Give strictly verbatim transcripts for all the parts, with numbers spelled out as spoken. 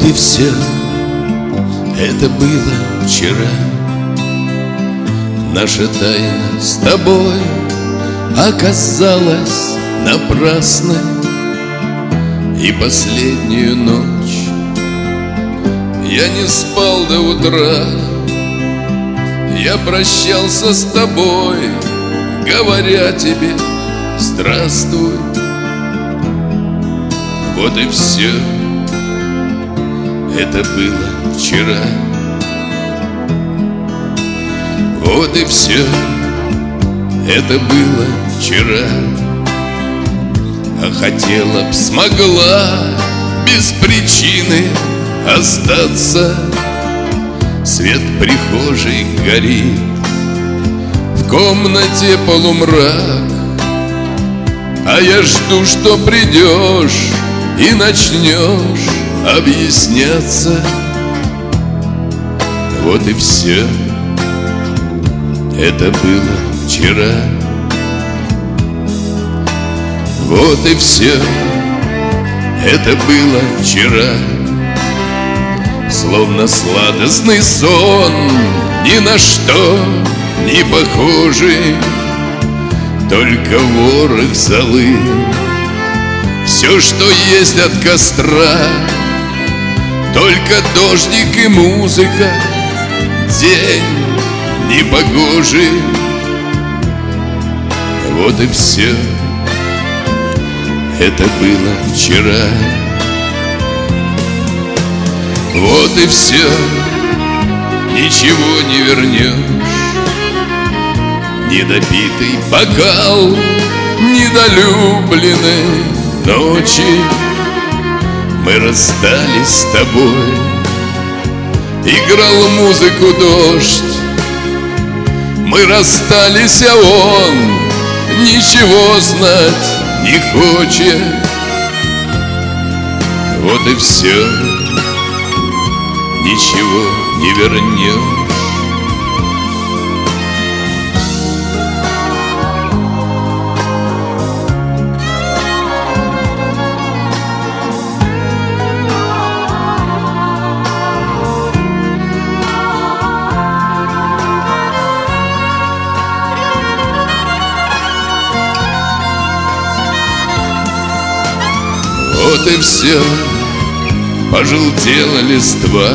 Вот и все, это было вчера. Наша тайна с тобой оказалась напрасной. И последнюю ночь я не спал до утра. Я прощался с тобой, говоря тебе здравствуй. Вот и все, это было вчера. Вот и все, это было вчера. А хотела б, смогла без причины остаться. Свет прихожей горит, в комнате полумрак, а я жду, что придешь и начнешь объясняться. Вот и все, это было вчера. Вот и все, это было вчера. Словно сладостный сон, ни на что не похожий, только ворох золы. Все, что есть от костра, только дождик и музыка, день непогожий. Вот и все, это было вчера. Вот и все, ничего не вернешь. Недопитый бокал, недолюбленной ночи. Мы расстались с тобой, играл музыку дождь. Мы расстались, а он ничего знать не хочет. Вот и все, ничего не вернешь. Вот и все, пожелтела листва.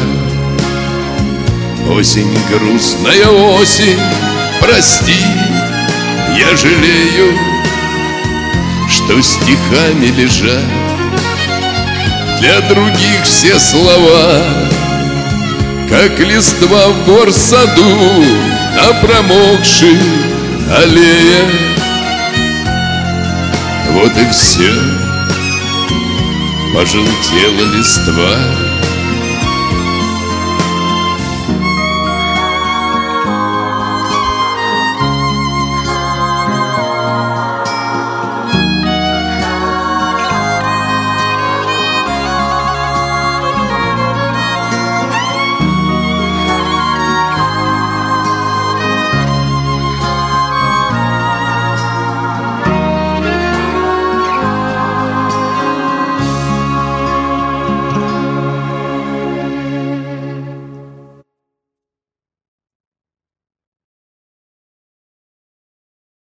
Осень, грустная осень, прости, я жалею, что стихами лежат для других все слова, как листва в горсаду на промокшей аллее. Вот и все, пожелтела листва.